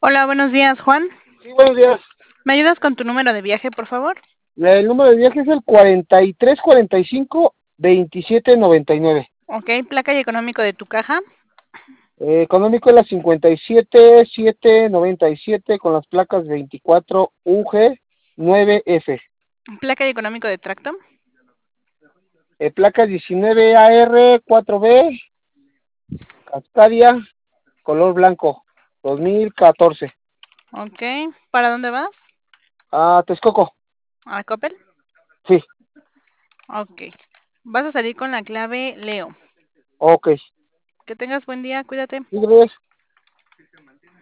Hola, buenos días, Juan. Sí, buenos días. ¿Me ayudas con tu número de viaje, por favor? El número de viaje es el 4345-2799. Ok, placa y económico de tu caja. Económico es la 57797 con las placas 24UG9F. Placa y económico de tracto. Placas 19AR4B, Cascadia, color blanco, 2014. Ok, ¿para dónde vas? Texcoco. ¿A Coppel? Sí, Ok. Vas a salir con la clave Leo. ok. Que tengas buen día, cuídate. Sí, gracias.